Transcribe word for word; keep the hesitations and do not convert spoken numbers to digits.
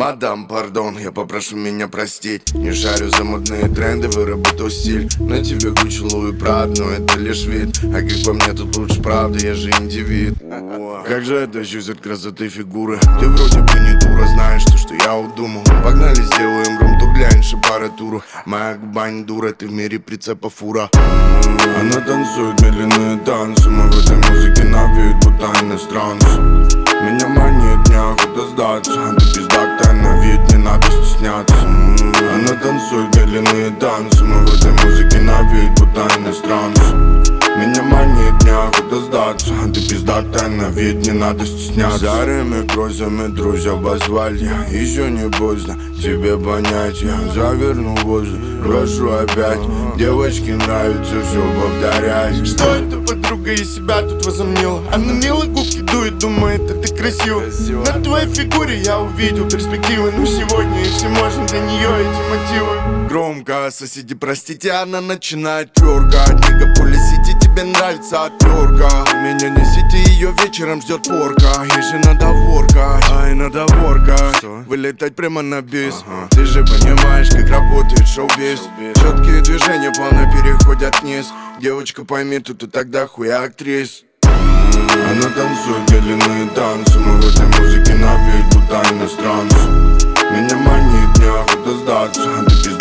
Мадам, пардон, я попрошу меня простить. Не шарю за модные тренды, выработал стиль. На тебе Гуччи, Луи, Прад, но это лишь вид. А как по мне, тут лучше правда, я же индивид. Как же это тащусь от красоты фигуры. Ты вроде бы не дура, знаешь то, что я удумал. Погнали, сделаем рум-тур, глянь, шапаратуру. Моя губа не дура, ты в мире прицепа фура. Она танцует медленные танцы. Мы в этой музыке навеют, будто иностранцы. Меня манит, неохота сдаться. Ты пиздатая на вид, не надо стесняться. Она танцует медленные танцы. Мы в этой музыке навеют, будто иностранцы. Меня манит, неохота сдаться. Ты пиздатая на вид, не надо стесняться. Зарями, грозами друзья позвали. Еще не поздно тебе понять. Я заверну воздух, прошу опять. Девочке нравится все повторять. Что это подруга из себя тут возомнила? Она мило губки дует, думает, это красиво. На твоей фигуре я увидел перспективы. Но сегодня и все можно для нее эти мотивы. Громко, соседи, простите, она начинает тверкать. Мегаполис-сити, тебе нравится отвертка. Меня несите, ее вечером ждет порка. Ей же надо воркать, ай, надо воркать. Вылетать прямо на бис. ага. Ты же понимаешь, как работает шоу-биз. Четкие движения плавно переходят вниз. Девочка, пойми, тут и тогда хуя актрис. Она танцует медленные танцы. Мы в этой музыке навеют, будто иностранцы. Меня манит, неохота сдаться. Ты пиздец.